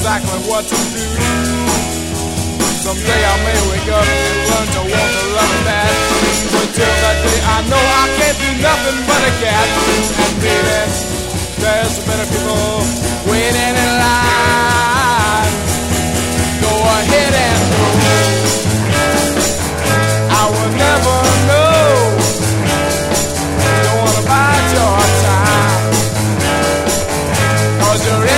exactly what to do. Someday I may wake up and learn to want to love and that. Until that day I know I can't be nothing but a cat. And baby, there's better people waiting in line. Go ahead and go. I will never know. Don't wanna bide your time, 'cause you're